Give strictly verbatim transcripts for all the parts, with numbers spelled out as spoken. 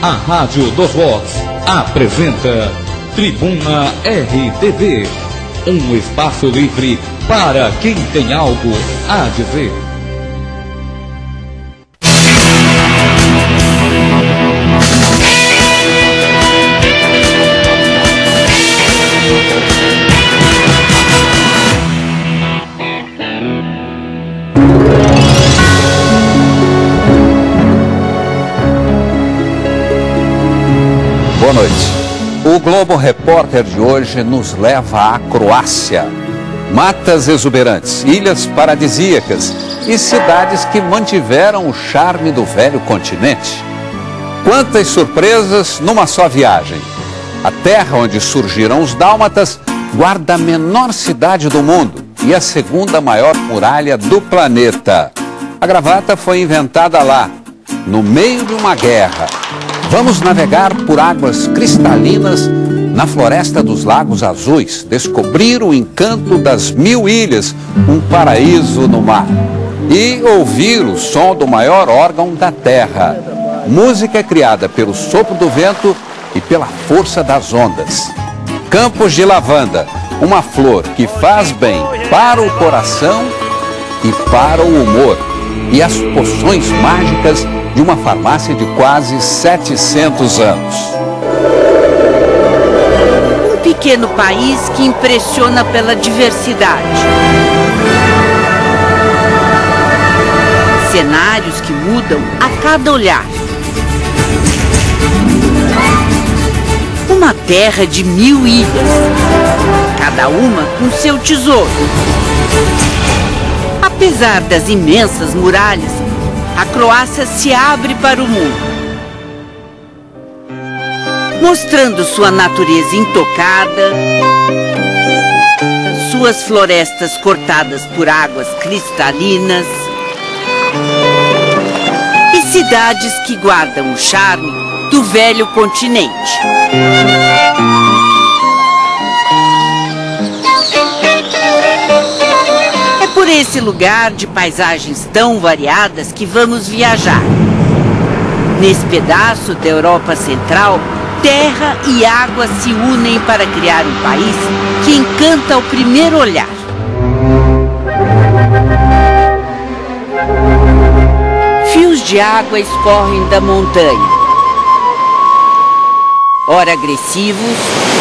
A Rádio dos Vox apresenta Tribuna R T V, um espaço livre para quem tem algo a dizer. Boa noite. O Globo Repórter de hoje nos leva à Croácia. Matas exuberantes, ilhas paradisíacas e cidades que mantiveram o charme do velho continente. Quantas surpresas numa só viagem. A terra onde surgiram os dálmatas guarda a menor cidade do mundo e a segunda maior muralha do planeta. A gravata foi inventada lá, no meio de uma guerra. Vamos navegar por águas cristalinas na floresta dos Lagos Azuis, descobrir o encanto das mil ilhas, um paraíso no mar. E ouvir o som do maior órgão da terra. Música criada pelo sopro do vento e pela força das ondas. Campos de lavanda, uma flor que faz bem para o coração e para o humor. E as poções mágicas de uma farmácia de quase setecentos anos. Um pequeno país que impressiona pela diversidade. Cenários que mudam a cada olhar. Uma terra de mil ilhas, cada uma com seu tesouro. Apesar das imensas muralhas, a Croácia se abre para o mundo, mostrando sua natureza intocada, suas florestas cortadas por águas cristalinas e cidades que guardam o charme do velho continente. Por esse lugar de paisagens tão variadas que vamos viajar. Nesse pedaço da Europa Central, terra e água se unem para criar um país que encanta ao primeiro olhar. Fios de água escorrem da montanha, ora agressivos,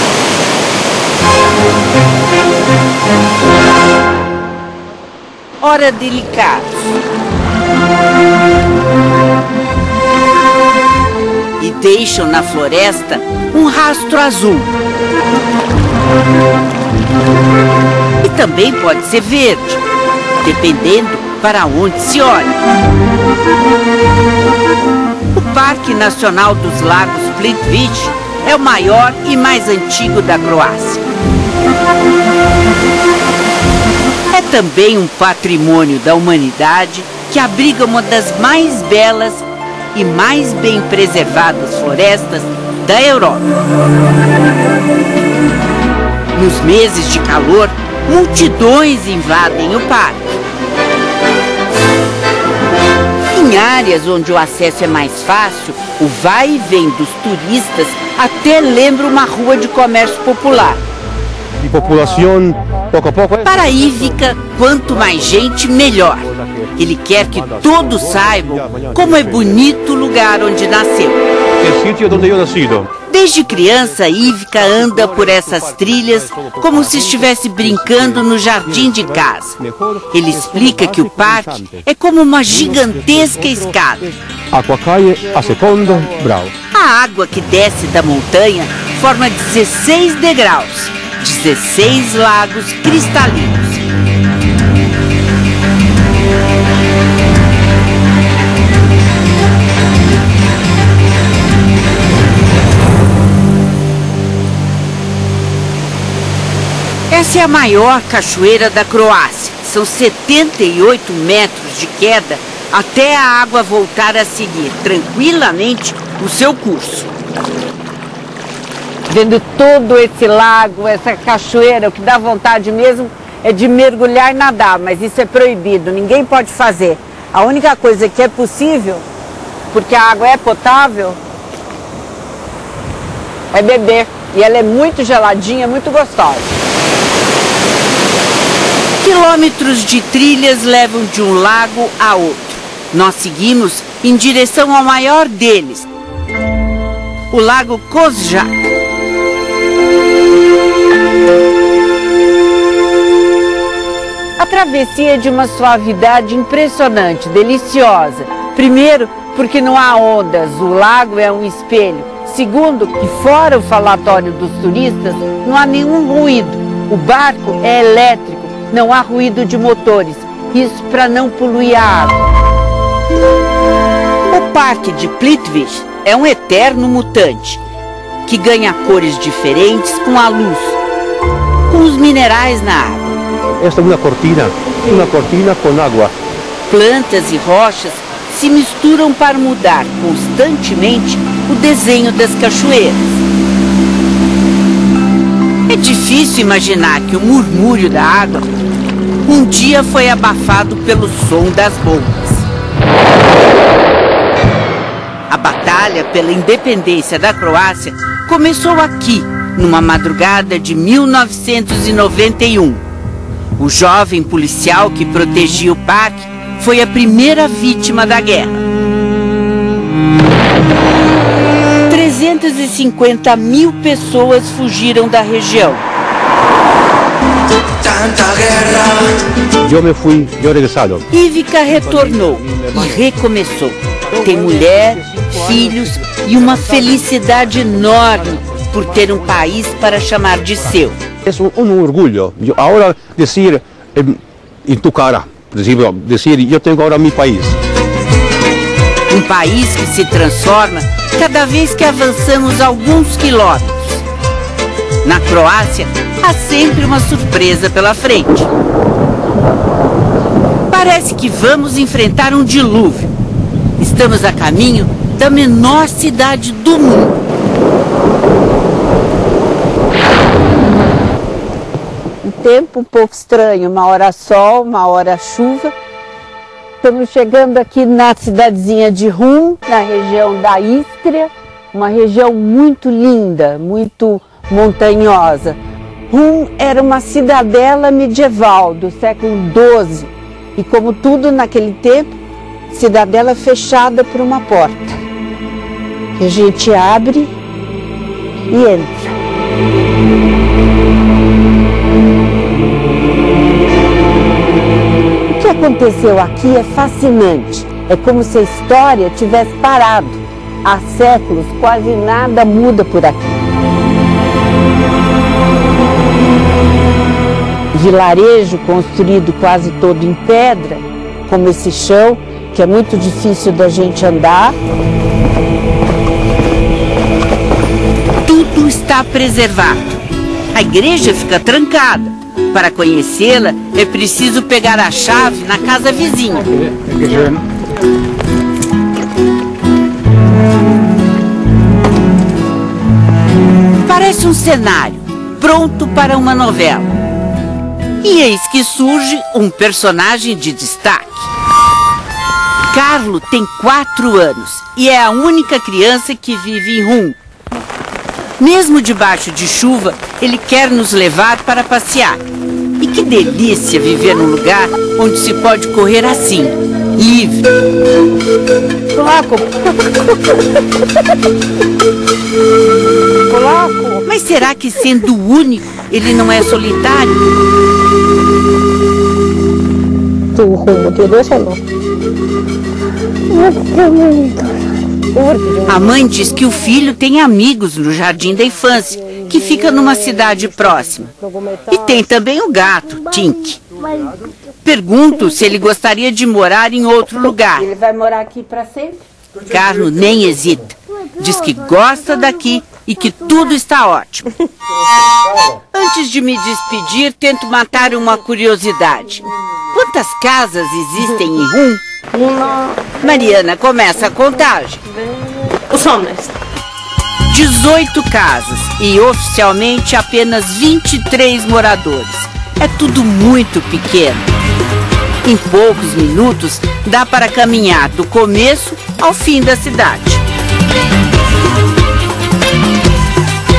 ora delicados. E deixam na floresta um rastro azul. E também pode ser verde, dependendo para onde se olha. O Parque Nacional dos Lagos Plitvice é o maior e mais antigo da Croácia. É também um patrimônio da humanidade que abriga uma das mais belas e mais bem preservadas florestas da Europa. Nos meses de calor, multidões invadem o parque. Em áreas onde o acesso é mais fácil, o vai e vem dos turistas até lembra uma rua de comércio popular. E população, pouco a pouco... Para Ivica, quanto mais gente, melhor. Ele quer que todos saibam como é bonito o lugar onde nasceu. É sítio onde eu nasci. Desde criança, Ivica anda por essas trilhas como se estivesse brincando no jardim de casa. Ele explica que o parque é como uma gigantesca escada. Acqua cai a secondo grau. A água que desce da montanha forma dezesseis degraus. dezesseis lagos cristalinos. Essa é a maior cachoeira da Croácia. São setenta e oito metros de queda até a água voltar a seguir tranquilamente o seu curso. Vendo todo esse lago, essa cachoeira, o que dá vontade mesmo é de mergulhar e nadar, mas isso é proibido, ninguém pode fazer. A única coisa que é possível, porque a água é potável, é beber. E ela é muito geladinha, muito gostosa. Quilômetros de trilhas levam de um lago a outro. Nós seguimos em direção ao maior deles, o Lago Kozjak. A travessia é de uma suavidade impressionante, deliciosa. Primeiro, porque não há ondas, o lago é um espelho. Segundo, que fora o falatório dos turistas, não há nenhum ruído. O barco é elétrico, não há ruído de motores. Isso para não poluir a água. O Parque de Plitvice é um eterno mutante, que ganha cores diferentes com a luz, com os minerais na água. Esta é uma cortina, uma cortina com água. Plantas e rochas se misturam para mudar constantemente o desenho das cachoeiras. É difícil imaginar que o murmúrio da água um dia foi abafado pelo som das bombas. A batalha pela independência da Croácia começou aqui, numa madrugada de mil novecentos e noventa e um. O jovem policial que protegia o parque foi a primeira vítima da guerra. trezentas e cinquenta mil pessoas fugiram da região. Eu me fui, eu regressado. Ivica retornou e recomeçou. Tem mulher, filhos e uma felicidade enorme por ter um país para chamar de seu. É um, um orgulho. Eu, agora dizer em, em tu cara, por exemplo, dizer eu tenho agora meu país. Um país que se transforma cada vez que avançamos alguns quilômetros. Na Croácia, há sempre uma surpresa pela frente. Parece que vamos enfrentar um dilúvio. Estamos a caminho da menor cidade do mundo. Um tempo um pouco estranho, uma hora sol, uma hora chuva. Estamos chegando aqui na cidadezinha de Hum, na região da Istria, uma região muito linda, muito montanhosa. Hum era uma cidadela medieval do século doze e, como tudo naquele tempo, cidadela fechada por uma porta, que a gente abre e entra. O que aconteceu aqui é fascinante. É como se a história tivesse parado. Há séculos quase nada muda por aqui. Vilarejo construído quase todo em pedra, como esse chão, que é muito difícil da gente andar. Tudo está preservado. A igreja fica trancada. Para conhecê-la, é preciso pegar a chave na casa vizinha. Parece um cenário pronto para uma novela. E eis que surge um personagem de destaque. Carlo tem quatro anos e é a única criança que vive em Hum. Mesmo debaixo de chuva, ele quer nos levar para passear. E que delícia viver num lugar onde se pode correr assim, livre. Polaco. Polaco. Mas será que, sendo o único, ele não é solitário? A mãe diz que o filho tem amigos no jardim da infância, que fica numa cidade próxima. E tem também o gato, Tink. Pergunto se ele gostaria de morar em outro lugar. Ele vai morar aqui para sempre? Carlo nem hesita. Diz que gosta daqui e que tudo está ótimo. Antes de me despedir, tento matar uma curiosidade. Quantas casas existem em Hum? Mariana, começa a contagem. dezoito casas e oficialmente apenas vinte e três moradores. É tudo muito pequeno. Em poucos minutos dá para caminhar do começo ao fim da cidade.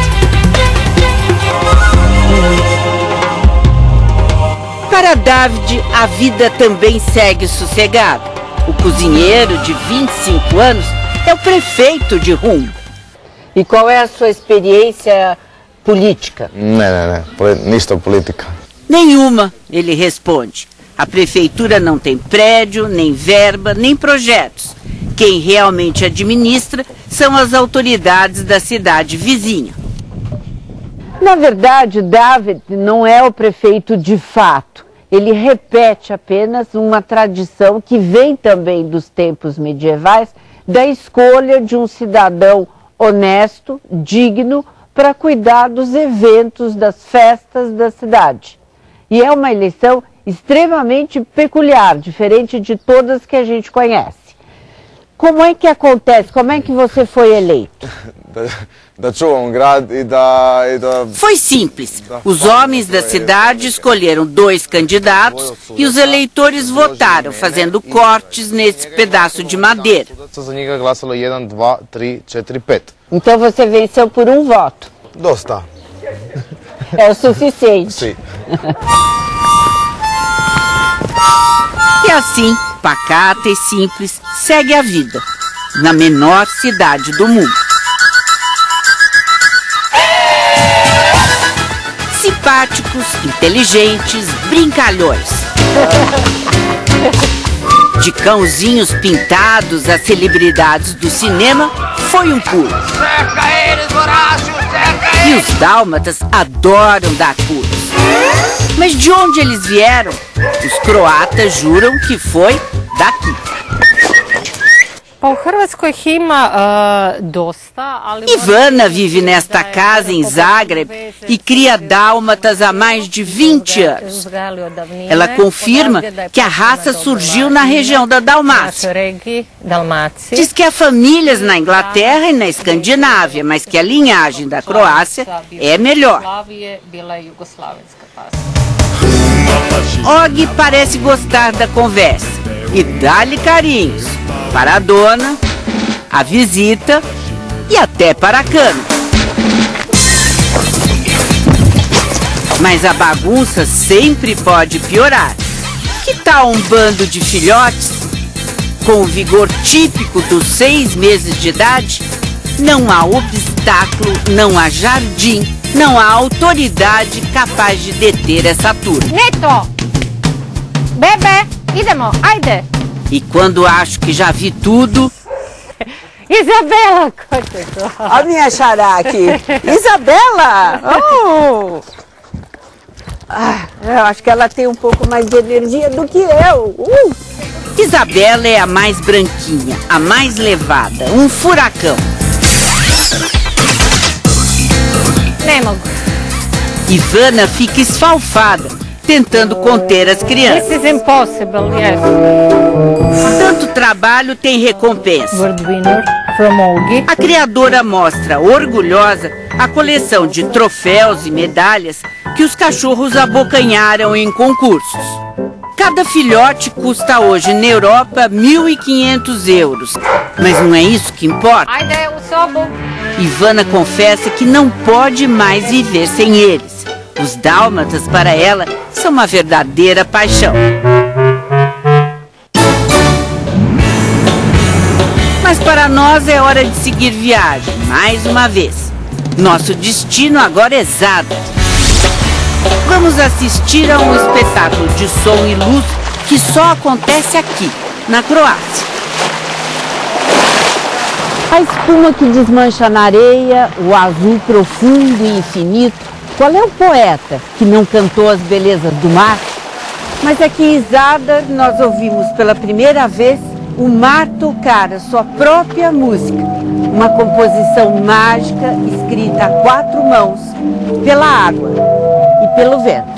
Para David, a vida também segue sossegada. O cozinheiro de vinte e cinco anos é o prefeito de Rum. E qual é a sua experiência política? Não, não, não. Nisto política. Nenhuma, ele responde. A prefeitura não tem prédio, nem verba, nem projetos. Quem realmente administra são as autoridades da cidade vizinha. Na verdade, David não é o prefeito de fato. Ele repete apenas uma tradição que vem também dos tempos medievais, da escolha de um cidadão honesto, digno, para cuidar dos eventos, das festas da cidade. E é uma eleição extremamente peculiar, diferente de todas que a gente conhece. Como é que acontece? Como é que você foi eleito? Foi simples. Os homens da cidade escolheram dois candidatos e os eleitores votaram, fazendo cortes nesse pedaço de madeira. Então você venceu por um voto. Dosta. É o suficiente. Sim. E assim, pacata e simples, segue a vida, na menor cidade do mundo. Simpáticos, inteligentes, brincalhões. De cãozinhos pintados a celebridades do cinema, foi um pulo. Cerca eles, Horácio, cerca eles! E os dálmatas adoram dar pulos. Mas de onde eles vieram? Os croatas juram que foi daqui. Ivana vive nesta casa em Zagreb e cria dálmatas há mais de vinte anos. Ela confirma que a raça surgiu na região da Dalmácia. Diz que há famílias na Inglaterra e na Escandinávia, mas que a linhagem da Croácia é melhor. Og parece gostar da conversa e dá-lhe carinhos para a dona, a visita e até para a cama. Mas a bagunça sempre pode piorar. Que tal um bando de filhotes com o vigor típico dos seis meses de idade? Não há obstáculo, não há jardim, não há autoridade capaz de deter essa turma. Neto! Bebê, idemo, ajde! E quando acho que já vi tudo... Isabela! Olha a minha xará aqui. Isabela! Oh! Ah, eu acho que ela tem um pouco mais de energia do que eu. Uh! Isabela é a mais branquinha, a mais levada, um furacão. Nemo. Ivana fica esfalfada, tentando conter as crianças. This is impossible, yes. Tanto trabalho tem recompensa. Word winner from Olgi. A criadora mostra, orgulhosa, a coleção de troféus e medalhas que os cachorros abocanharam em concursos. Cada filhote custa hoje na Europa mil e quinhentos euros. Mas não é isso que importa. Ajde, u sobu. Ivana confessa que não pode mais viver sem eles. Os dálmatas, para ela, são uma verdadeira paixão. Mas para nós é hora de seguir viagem, mais uma vez. Nosso destino agora é Zadar. Vamos assistir a um espetáculo de som e luz que só acontece aqui, na Croácia. A espuma que desmancha na areia, o azul profundo e infinito. Qual é o poeta que não cantou as belezas do mar? Mas aqui em Zadar nós ouvimos pela primeira vez o mar tocar a sua própria música. Uma composição mágica escrita a quatro mãos, pela água e pelo vento.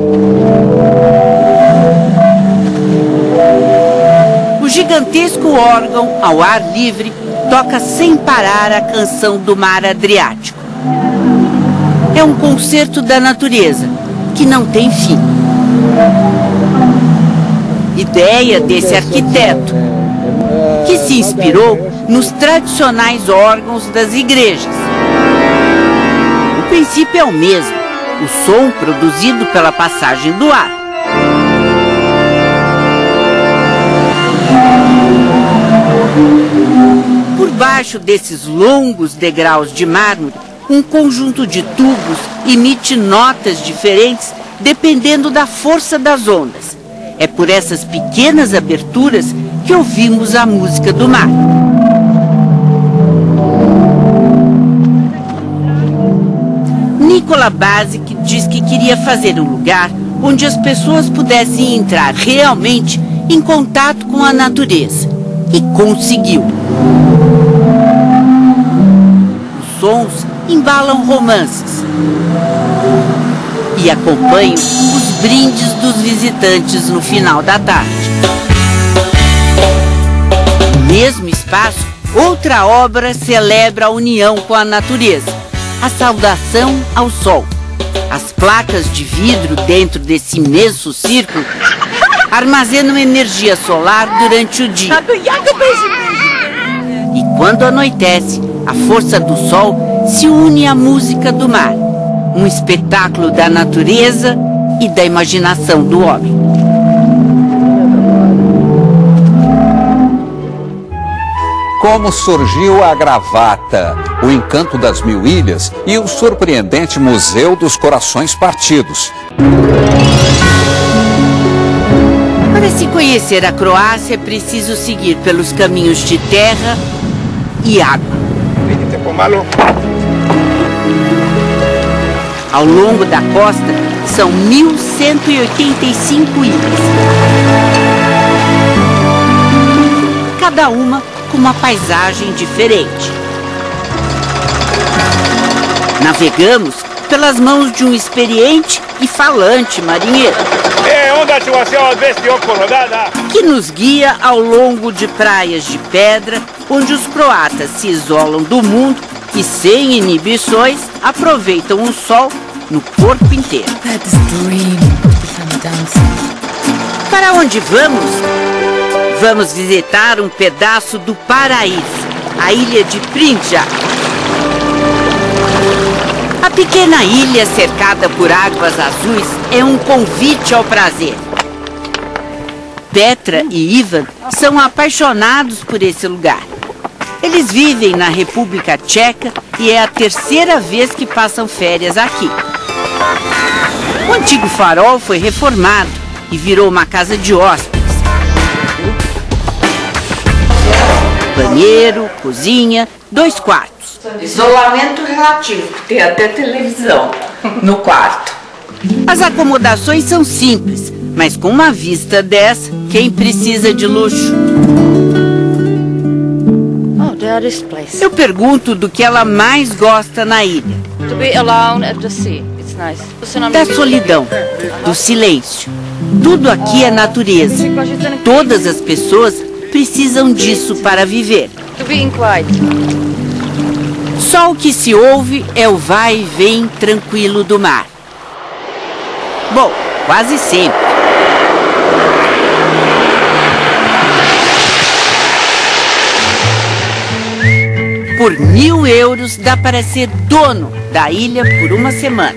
O gigantesco órgão, ao ar livre, toca sem parar a canção do mar Adriático. É um concerto da natureza, que não tem fim. Ideia desse arquiteto, que se inspirou nos tradicionais órgãos das igrejas. O princípio é o mesmo, o som produzido pela passagem do ar. Debaixo desses longos degraus de mármore, um conjunto de tubos emite notas diferentes dependendo da força das ondas. É por essas pequenas aberturas que ouvimos a música do mar. Nicola Basic diz que queria fazer um lugar onde as pessoas pudessem entrar realmente em contato com a natureza. E conseguiu. Os sons embalam romances e acompanham os brindes dos visitantes no final da tarde. No mesmo espaço, outra obra celebra a união com a natureza, a saudação ao sol. As placas de vidro dentro desse imenso círculo armazenam energia solar durante o dia. E quando anoitece, a força do sol se une à música do mar, um espetáculo da natureza e da imaginação do homem. Como surgiu a gravata, o encanto das mil ilhas e o surpreendente Museu dos Corações Partidos. Para se conhecer a Croácia, é preciso seguir pelos caminhos de terra e água. Ao longo da costa, são mil cento e oitenta e cinco ilhas. Cada uma com uma paisagem diferente. Navegamos pelas mãos de um experiente e falante marinheiro, que nos guia ao longo de praias de pedra, onde os croatas se isolam do mundo e, sem inibições, aproveitam o sol no corpo inteiro. Para onde vamos? Vamos visitar um pedaço do paraíso, a ilha de Prinja. A pequena ilha cercada por águas azuis é um convite ao prazer. Petra e Ivan são apaixonados por esse lugar. Eles vivem na República Tcheca e é a terceira vez que passam férias aqui. O antigo farol foi reformado e virou uma casa de hóspedes. Banheiro, cozinha, dois quartos. Isolamento relativo, tem até televisão no quarto. As acomodações são simples, mas com uma vista dessa, quem precisa de luxo? Oh, there is place. Eu pergunto do que ela mais gosta na ilha. To be alone at the sea. It's nice. Da solidão, do silêncio. Tudo aqui é natureza. Todas as pessoas precisam disso para viver. To be quiet. Só o que se ouve é o vai e vem tranquilo do mar. Bom, quase sempre. Por mil euros dá para ser dono da ilha por uma semana.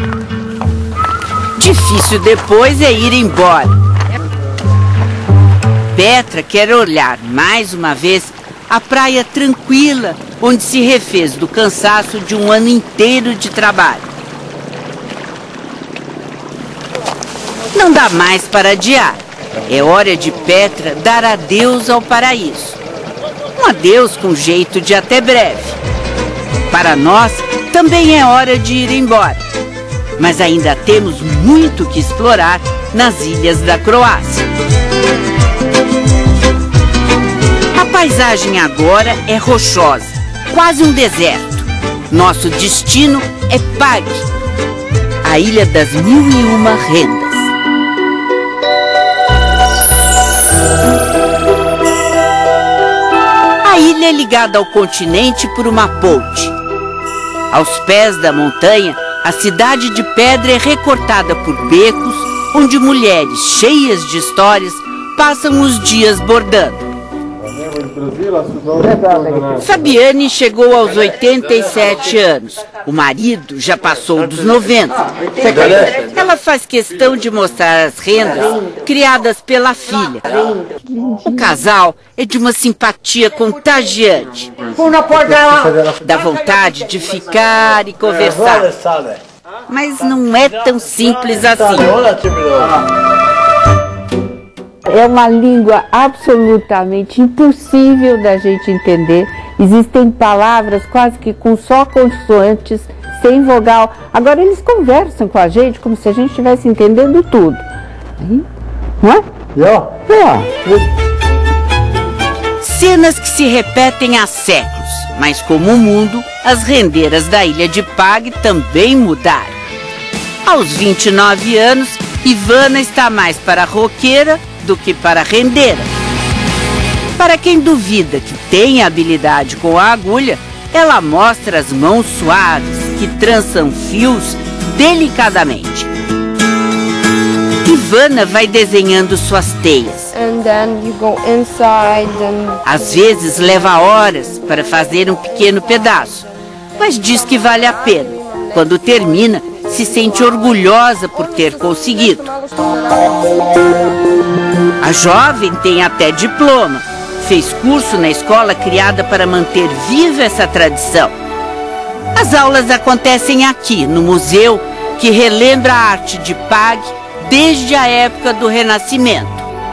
Difícil depois é ir embora. Petra quer olhar mais uma vez a praia tranquila, onde se refez do cansaço de um ano inteiro de trabalho. Não dá mais para adiar. É hora de Petra dar adeus ao paraíso. Um adeus com jeito de até breve. Para nós, também é hora de ir embora. Mas ainda temos muito que explorar nas ilhas da Croácia. A paisagem agora é rochosa, quase um deserto. Nosso destino é Pag, a ilha das mil e uma rendas. A ilha é ligada ao continente por uma ponte. Aos pés da montanha, a cidade de pedra é recortada por becos, onde mulheres cheias de histórias passam os dias bordando. Fabiane chegou aos oitenta e sete anos. O marido já passou dos noventa. Ela faz questão de mostrar as rendas criadas pela filha. O casal é de uma simpatia contagiante. Dá vontade de ficar e conversar. Mas não é tão simples assim. É uma língua absolutamente impossível da gente entender. Existem palavras quase que com só consoantes, sem vogal. Agora eles conversam com a gente como se a gente estivesse entendendo tudo. Não é? É. Cenas que se repetem há séculos, mas como o mundo, as rendeiras da ilha de Pag também mudaram. Aos vinte e nove anos, Ivana está mais para roqueira do que para rendeira. Para quem duvida que tem habilidade com a agulha, ela mostra as mãos suaves que trançam fios delicadamente. Ivana vai desenhando suas teias. And then you go inside and... Às vezes leva horas para fazer um pequeno pedaço, mas diz que vale a pena. Quando termina, se sente orgulhosa por ter conseguido. A jovem tem até diploma. Fez curso na escola criada para manter viva essa tradição. As aulas acontecem aqui, no museu, que relembra a arte de Pag desde a época do Renascimento.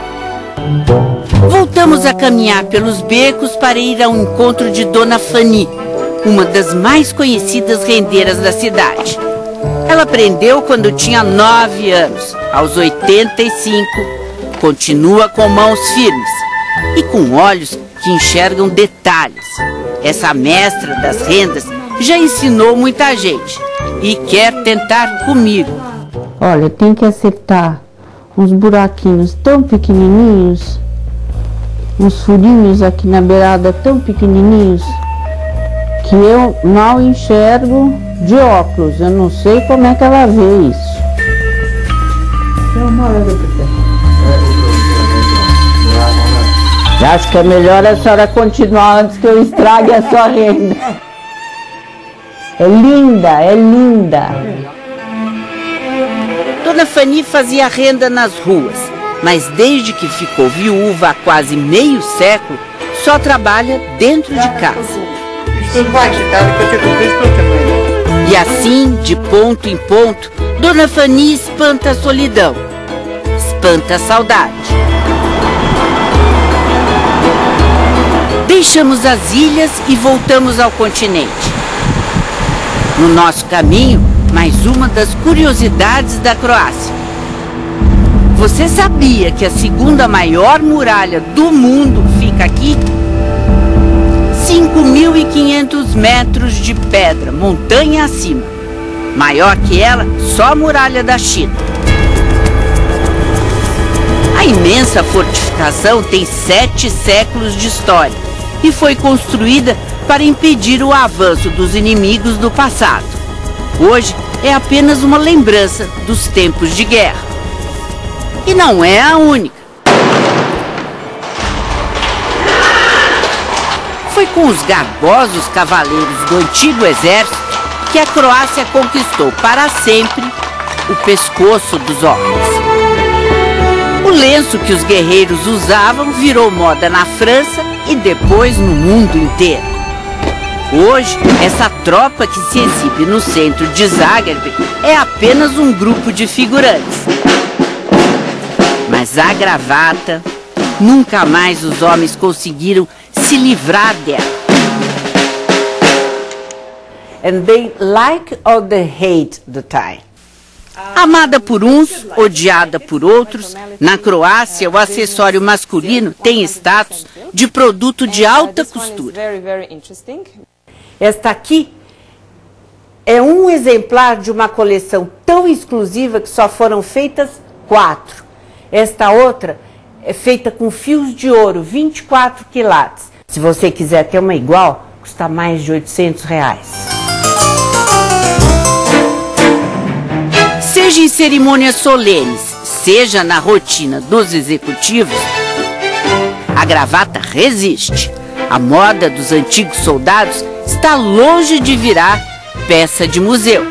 Voltamos a caminhar pelos becos para ir ao encontro de Dona Fanny, uma das mais conhecidas rendeiras da cidade. Ela aprendeu quando tinha nove anos. Aos oitenta e cinco, continua com mãos firmes e com olhos que enxergam detalhes. Essa mestra das rendas já ensinou muita gente e quer tentar comigo. Olha, tem que acertar uns buraquinhos tão pequenininhos, uns furinhos aqui na beirada tão pequenininhos, que eu mal enxergo de óculos. Eu não sei como é que ela vê isso. Acho que é melhor a senhora continuar antes que eu estrague a sua renda. É linda, é linda. Dona Fanny fazia renda nas ruas, mas desde que ficou viúva há quase meio século, só trabalha dentro de casa. E assim, de ponto em ponto, Dona Fanny espanta a solidão, espanta a saudade. Deixamos as ilhas e voltamos ao continente. No nosso caminho, mais uma das curiosidades da Croácia. Você sabia que a segunda maior muralha do mundo fica aqui? cinco mil e quinhentos metros de pedra, montanha acima. Maior que ela, só a muralha da China. A imensa fortificação tem sete séculos de história e foi construída para impedir o avanço dos inimigos do passado. Hoje é apenas uma lembrança dos tempos de guerra. E não é a única. Foi com os garbosos cavaleiros do antigo exército que a Croácia conquistou para sempre o pescoço dos homens. O lenço que os guerreiros usavam virou moda na França e depois no mundo inteiro. Hoje, essa tropa que se exibe no centro de Zagreb é apenas um grupo de figurantes. Mas a gravata, nunca mais os homens conseguiram se livrar dela. And they like or they hate the tie. Amada por uns, odiada por outros, na Croácia o acessório masculino tem status de produto de alta costura. Esta aqui é um exemplar de uma coleção tão exclusiva que só foram feitas quatro. Esta outra é feita com fios de ouro, vinte e quatro quilates. Se você quiser ter uma igual, custa mais de oitocentos reais. Seja em cerimônias solenes, seja na rotina dos executivos, a gravata resiste. A moda dos antigos soldados está longe de virar peça de museu.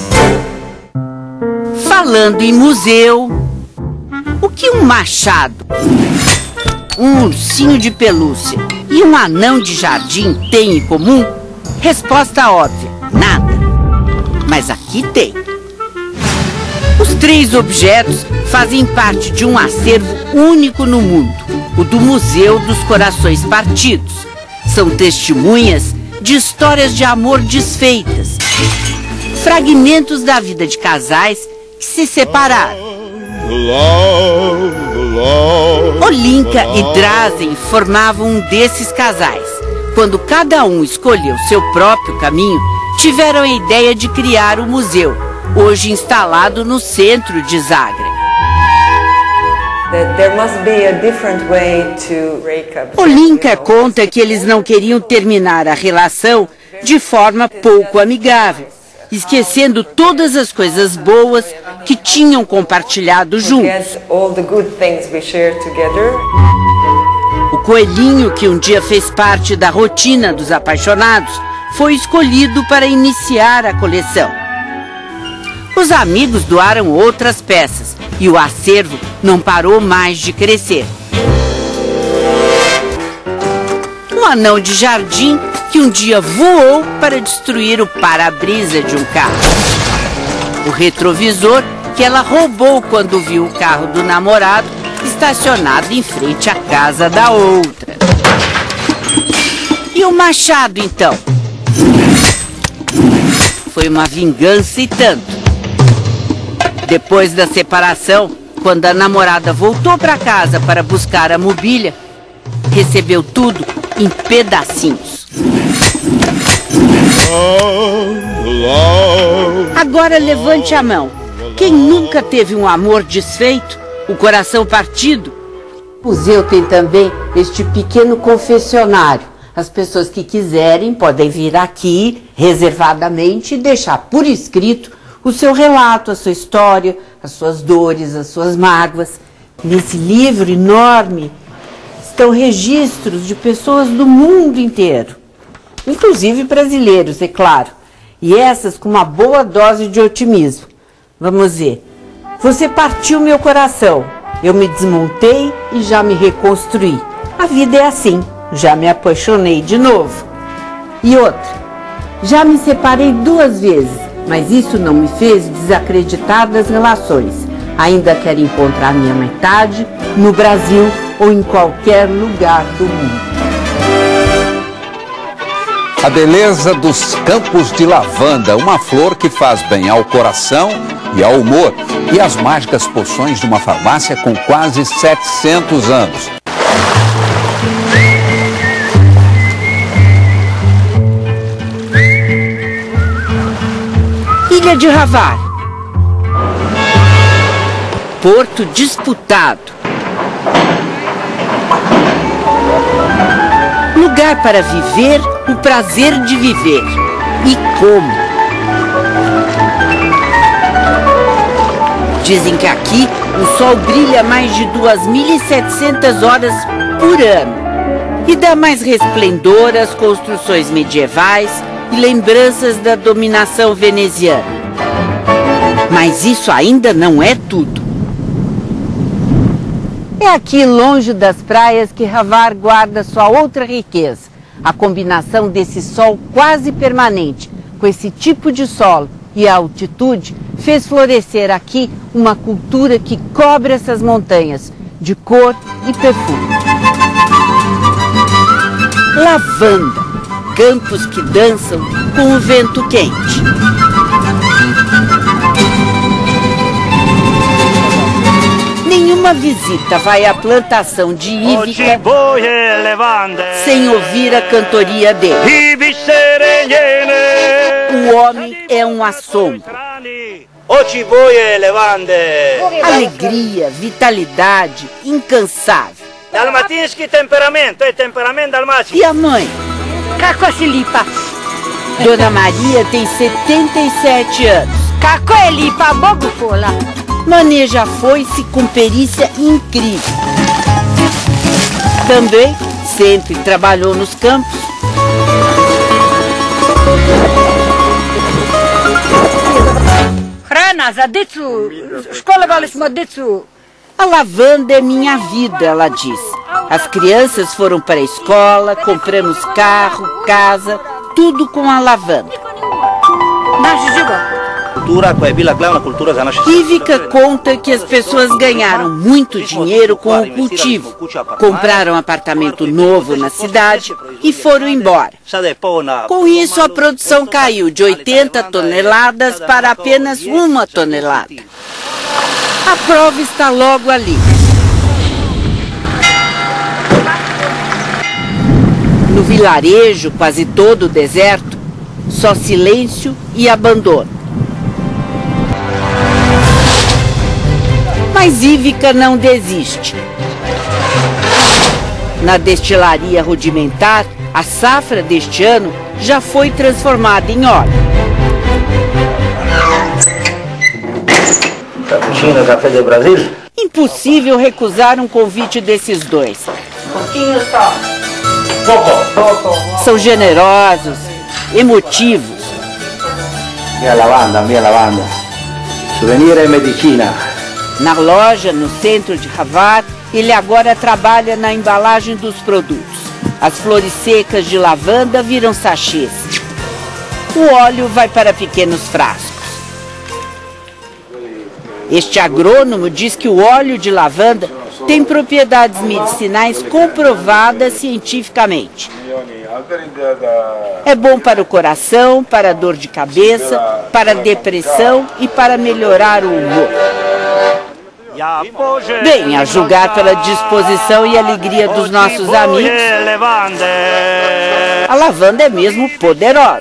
Falando em museu, o que um machado, um ursinho de pelúcia e e um anão de jardim têm em comum? Resposta óbvia, nada. Mas aqui tem. Os três objetos fazem parte de um acervo único no mundo, o do Museu dos Corações Partidos. São testemunhas de histórias de amor desfeitas, fragmentos da vida de casais que se separaram. Olinka e Drazen formavam um desses casais. Quando cada um escolheu seu próprio caminho, tiveram a ideia de criar o museu, hoje instalado no centro de Zagreb. Olinka conta que eles não queriam terminar a relação de forma pouco amigável, esquecendo todas as coisas boas que tinham compartilhado juntos. O coelhinho, que um dia fez parte da rotina dos apaixonados, foi escolhido para iniciar a coleção. Os amigos doaram outras peças e o acervo não parou mais de crescer. Um anão de jardim que um dia voou para destruir o para-brisa de um carro. O retrovisor que ela roubou quando viu o carro do namorado estacionado em frente à casa da outra. E o machado, então? Foi uma vingança e tanto. Depois da separação, quando a namorada voltou para casa para buscar a mobília, recebeu tudo em pedacinhos. Agora levante a mão. Quem nunca teve um amor desfeito, o coração partido? O museu tem também este pequeno confessionário. As pessoas que quiserem podem vir aqui reservadamente e deixar por escrito o seu relato, a sua história, as suas dores, as suas mágoas. Nesse livro enorme estão registros de pessoas do mundo inteiro, inclusive brasileiros, é claro, e essas com uma boa dose de otimismo. Vamos ver. Você partiu meu coração, eu me desmontei e já me reconstruí. A vida é assim, já me apaixonei de novo. E outra, já me separei duas vezes, mas isso não me fez desacreditar das relações. Ainda quero encontrar minha metade no Brasil ou em qualquer lugar do mundo. A beleza dos campos de lavanda, uma flor que faz bem ao coração e ao humor, e as mágicas poções de uma farmácia com quase setecentos anos. Ilha de Hvar. Porto disputado. Lugar para viver o prazer de viver. E como? Dizem que aqui o sol brilha mais de duas mil e setecentas horas por ano e dá mais resplendor às construções medievais e lembranças da dominação veneziana. Mas isso ainda não é tudo. É aqui, longe das praias, que Hvar guarda sua outra riqueza. A combinação desse sol quase permanente com esse tipo de solo e a altitude fez florescer aqui uma cultura que cobre essas montanhas de cor e perfume. Lavanda, campos que dançam com o vento quente. Nenhuma visita vai à plantação de Ivica sem ouvir a cantoria dele. O homem é um assombro. Alegria, vitalidade, incansável. Dalmatinski temperamento, é temperamento dalmático. E a mãe? Kakosilipa. Dona Maria tem setenta e sete anos. Kakoelipa bogufola. Maneja a foice com perícia incrível. Também sempre trabalhou nos campos. A lavanda é minha vida, ela diz. As crianças foram para a escola, compramos carro, casa, tudo com a lavanda. Ivica conta que as pessoas ganharam muito dinheiro com o cultivo, compraram um apartamento novo na cidade e foram embora. Com isso, a produção caiu de oitenta toneladas para apenas uma tonelada. A prova está logo ali. No vilarejo, quase todo deserto, só silêncio e abandono. Mas Ivica não desiste. Na destilaria rudimentar, a safra deste ano já foi transformada em óleo. Cappuccino, café do Brasil? Impossível recusar um convite desses dois. Pouquinho só. São generosos, emotivos. Minha lavanda, minha lavanda. Souvenir é medicina. Na loja, no centro de Hvar, ele agora trabalha na embalagem dos produtos. As flores secas de lavanda viram sachês. O óleo vai para pequenos frascos. Este agrônomo diz que o óleo de lavanda tem propriedades medicinais comprovadas cientificamente. É bom para o coração, para a dor de cabeça, para a depressão e para melhorar o humor. Bem, a julgar pela disposição e alegria dos nossos amigos, a lavanda é mesmo poderosa.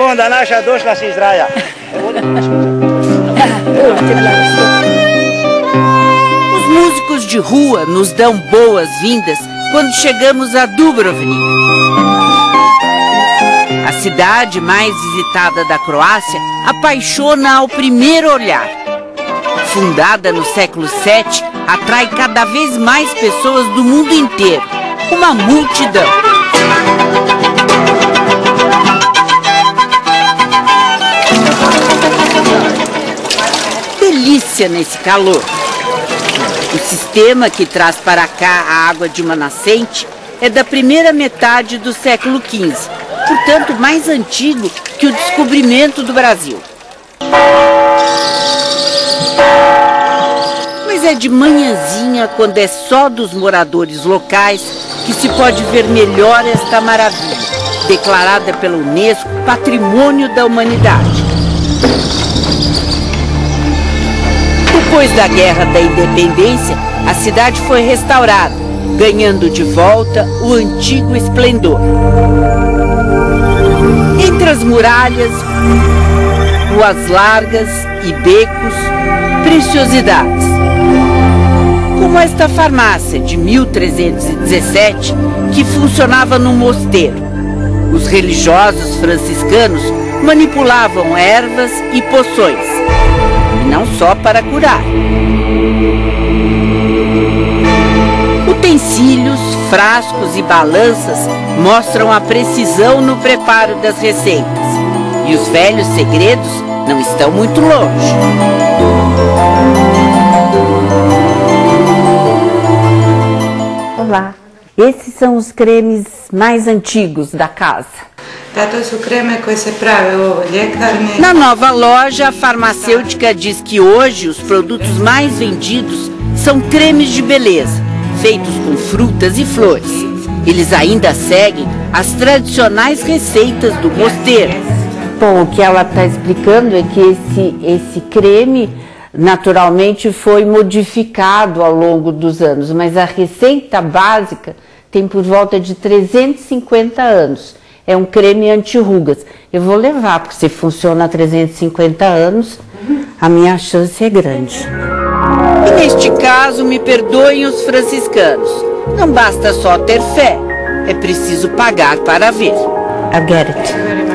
Os músicos de rua nos dão boas-vindas quando chegamos a Dubrovnik. A cidade mais visitada da Croácia apaixona ao primeiro olhar. Fundada no século sete, atrai cada vez mais pessoas do mundo inteiro. Uma multidão. Delícia nesse calor. O sistema que traz para cá a água de uma nascente é da primeira metade do século quinze, portanto mais antigo que o descobrimento do Brasil. Mas é de manhãzinha, quando é só dos moradores locais, que se pode ver melhor esta maravilha, declarada pela Unesco Patrimônio da Humanidade. Depois da Guerra da Independência, a cidade foi restaurada, ganhando de volta o antigo esplendor. Entre as muralhas, ruas largas e becos, preciosidades. Como esta farmácia de mil trezentos e dezessete, que funcionava num mosteiro. Os religiosos franciscanos manipulavam ervas e poções, e não só para curar. Utensílios, frascos e balanças mostram a precisão no preparo das receitas. E os velhos segredos não estão muito longe. Olá, esses são os cremes mais antigos da casa. Na nova loja, a farmacêutica diz que hoje os produtos mais vendidos são cremes de beleza, feitos com frutas e flores. Eles ainda seguem as tradicionais receitas do mosteiro. Bom, o que ela está explicando é que esse, esse creme naturalmente foi modificado ao longo dos anos, mas a receita básica tem por volta de trezentos e cinquenta anos. É um creme anti-rugas. Eu vou levar, porque se funciona há trezentos e cinquenta anos, a minha chance é grande. E neste caso, me perdoem os franciscanos. Não basta só ter fé, é preciso pagar para ver. I get it.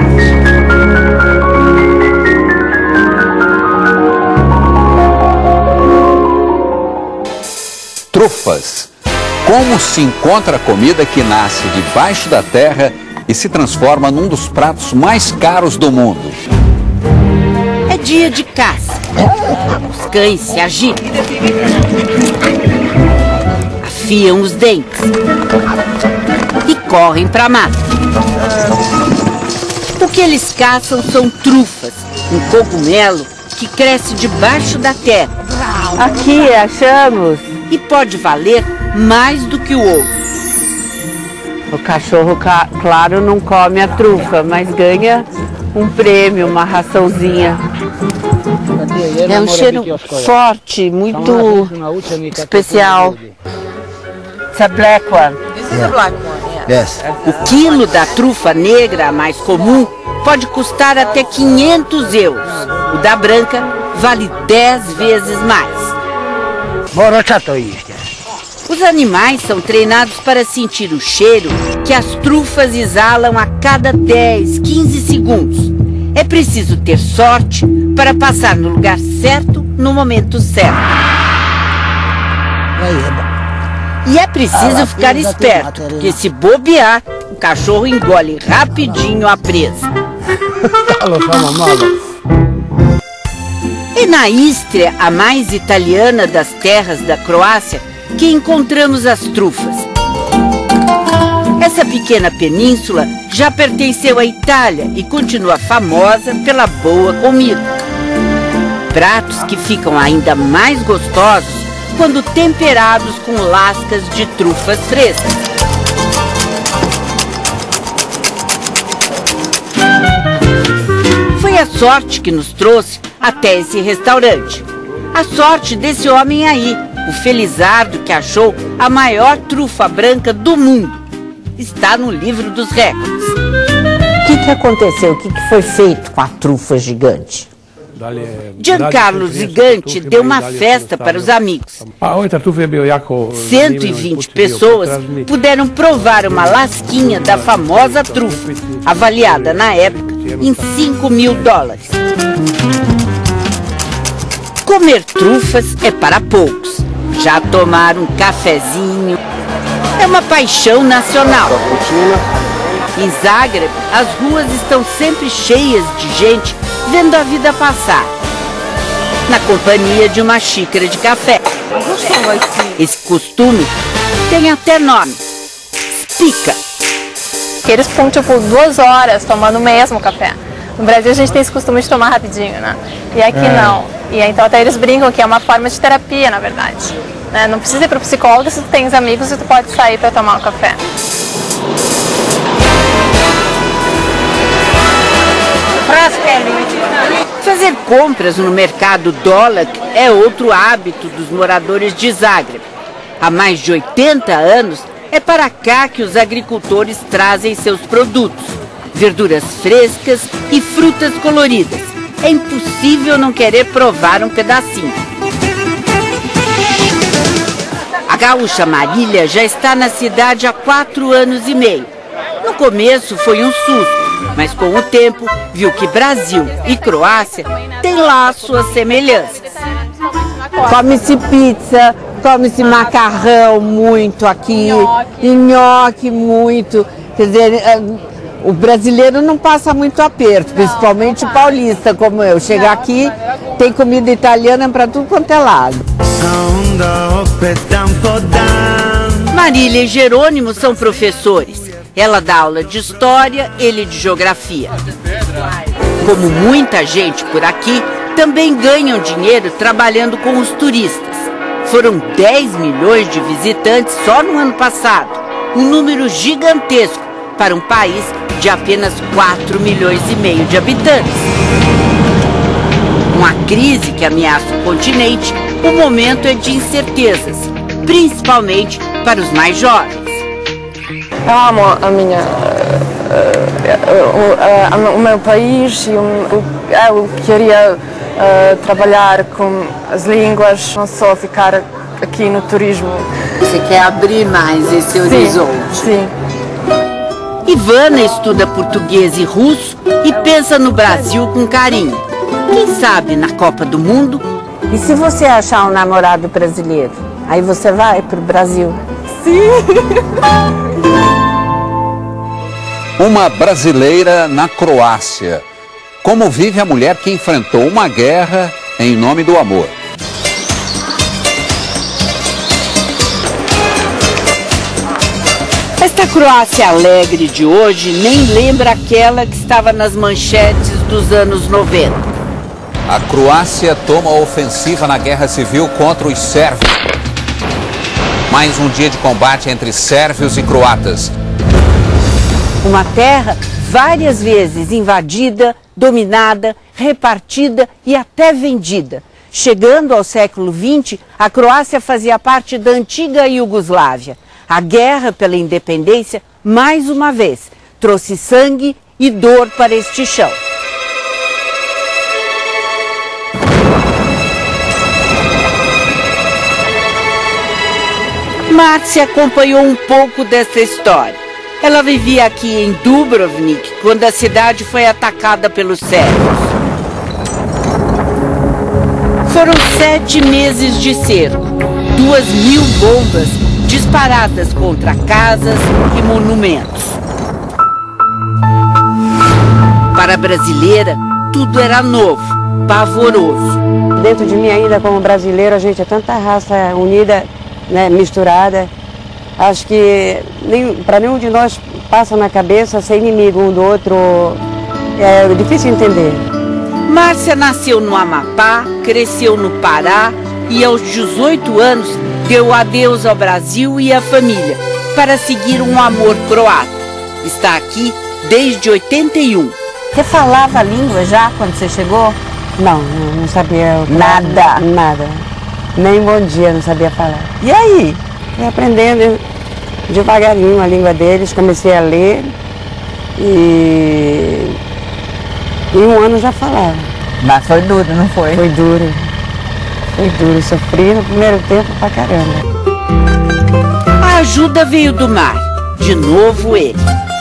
Trufas. Como se encontra a comida que nasce debaixo da terra e se transforma num dos pratos mais caros do mundo? É dia de caça. Os cães se agitam. A afiam os dentes e correm para a mata. O que eles caçam são trufas, um cogumelo que cresce debaixo da terra. Aqui achamos. E pode valer mais do que o ouro. O cachorro, claro, não come a trufa, mas ganha um prêmio, uma raçãozinha. É um cheiro forte, muito especial. It's a black one. This is a black one, yeah. Yes. O quilo da trufa negra, a mais comum, pode custar até quinhentos euros. O da branca vale dez vezes mais. Os animais são treinados para sentir o cheiro que as trufas exalam a cada dez, quinze segundos. É preciso ter sorte para passar no lugar certo, no momento certo. E é preciso ficar esperto, porque se bobear, o cachorro engole rapidinho a presa. É na Istria, a mais italiana das terras da Croácia, que encontramos as trufas. Essa pequena península já pertenceu à Itália e continua famosa pela boa comida. Pratos que ficam ainda mais gostosos quando temperados com lascas de trufas frescas. Foi a sorte que nos trouxe até esse restaurante. A sorte desse homem aí, o felizardo que achou a maior trufa branca do mundo. Está no livro dos recordes. O que, que aconteceu? O que, que foi feito com a trufa gigante? Giancarlo Zigante deu uma festa para os amigos. cento e vinte pessoas puderam provar uma lasquinha da famosa trufa, avaliada na época em cinco mil dólares. Comer trufas é para poucos. Já tomar um cafezinho é uma paixão nacional. Em Zagreb, as ruas estão sempre cheias de gente vendo a vida passar, na companhia de uma xícara de café. Esse costume tem até nome: pica. Eles ficam tipo duas horas tomando o mesmo café. No Brasil a gente tem esse costume de tomar rapidinho, né? E aqui é. não. E então até eles brincam que é uma forma de terapia, na verdade. Né? Não precisa ir para o psicólogo se tu tens amigos e tu pode sair para tomar um café. Fazer compras no mercado Dolac é outro hábito dos moradores de Zagreb. Há mais de oitenta anos é para cá que os agricultores trazem seus produtos. Verduras frescas e frutas coloridas. É impossível não querer provar um pedacinho. A gaúcha Marília já está na cidade há quatro anos e meio. No começo foi um susto, mas com o tempo viu que Brasil e Croácia têm lá suas semelhanças. Come-se pizza, come-se macarrão muito aqui, nhoque. nhoque muito. Quer dizer, o brasileiro não passa muito aperto, principalmente o paulista como eu. Chega aqui, tem comida italiana para tudo quanto é lado. Marília e Jerônimo são professores. Ela dá aula de história, ele de geografia. Como muita gente por aqui, também ganham dinheiro trabalhando com os turistas. Foram dez milhões de visitantes só no ano passado, um número gigantesco para um país de apenas quatro milhões e meio de habitantes. Com a crise que ameaça o continente, o momento é de incertezas, principalmente para os mais jovens. Eu amo a minha, uh, uh, uh, o meu país e um, eu queria uh, trabalhar com as línguas, não só ficar aqui no turismo. Você quer abrir mais esse sim, horizonte? Sim. Ivana estuda português e russo e pensa no Brasil com carinho. Quem sabe na Copa do Mundo? E se você achar um namorado brasileiro, aí você vai pro Brasil? Sim! Uma brasileira na Croácia. Como vive a mulher que enfrentou uma guerra em nome do amor? Esta Croácia alegre de hoje nem lembra aquela que estava nas manchetes dos anos noventa. A Croácia toma a ofensiva na guerra civil contra os sérvios. Mais um dia de combate entre sérvios e croatas. Uma terra várias vezes invadida, dominada, repartida e até vendida. Chegando ao século vinte, a Croácia fazia parte da antiga Iugoslávia. A guerra pela independência, mais uma vez, trouxe sangue e dor para este chão. Márcia acompanhou um pouco dessa história. Ela vivia aqui em Dubrovnik quando a cidade foi atacada pelos sérvios. Foram sete meses de cerco, duas mil bombas disparadas contra casas e monumentos. Para a brasileira, tudo era novo, pavoroso. Dentro de mim ainda, como brasileiro, a gente é tanta raça unida, né, misturada. Acho que para nenhum de nós passa na cabeça ser inimigo um do outro. É difícil entender. Márcia nasceu no Amapá, cresceu no Pará e aos dezoito anos deu adeus ao Brasil e à família para seguir um amor croata. Está aqui desde oitenta e um. Você falava a língua já quando você chegou? Não, não sabia. Nada? Nada. Nem bom dia não sabia falar. E aí? Fui aprendendo devagarinho a língua deles, comecei a ler e em um ano já falava. Mas foi duro, não foi? Foi duro. Foi duro, sofri no primeiro tempo pra caramba. A ajuda veio do mar, de novo ele.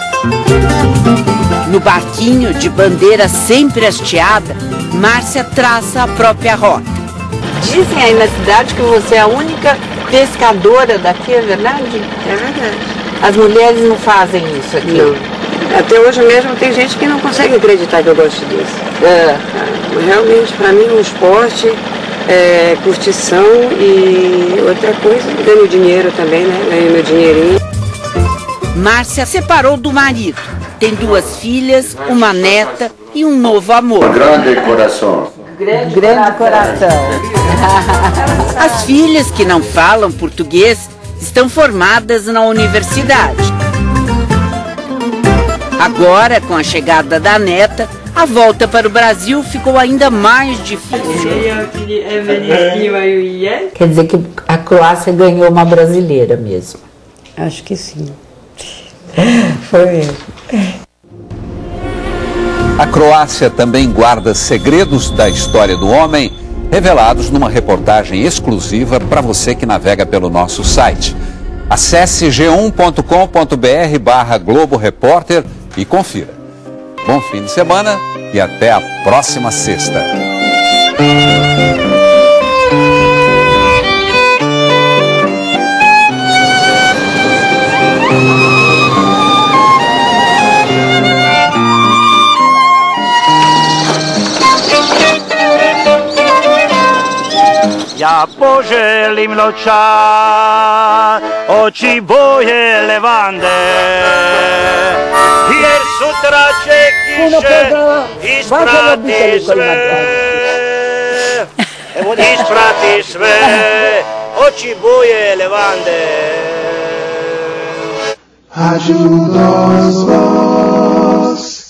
No barquinho de bandeira sempre hasteada, Márcia traça a própria rota. Dizem aí na cidade que você é a única pescadora daqui, é verdade? É verdade. As mulheres não fazem isso aqui? Não. Até hoje mesmo tem gente que não consegue acreditar que eu gosto disso. É. Realmente, para mim, um esporte, é, curtição e outra coisa, ganho dinheiro também, né? Ganho meu dinheirinho. Márcia separou do marido. Tem duas filhas, uma neta e um novo amor. Grande coração. Grande, Grande coração. As filhas que não falam português estão formadas na universidade. Agora, com a chegada da neta, a volta para o Brasil ficou ainda mais difícil. Quer dizer que a Croácia ganhou uma brasileira mesmo? Acho que sim. Foi mesmo. A Croácia também guarda segredos da história do homem, revelados numa reportagem exclusiva para você que navega pelo nosso site. Acesse g um ponto com ponto br barra Globo Repórter e confira. Bom fim de semana e até a próxima sexta. Ja poželim noća, oči boje levande, jer sutra će kiše isprati sve, isprati sve, oči boje levande. Ajuda-nos.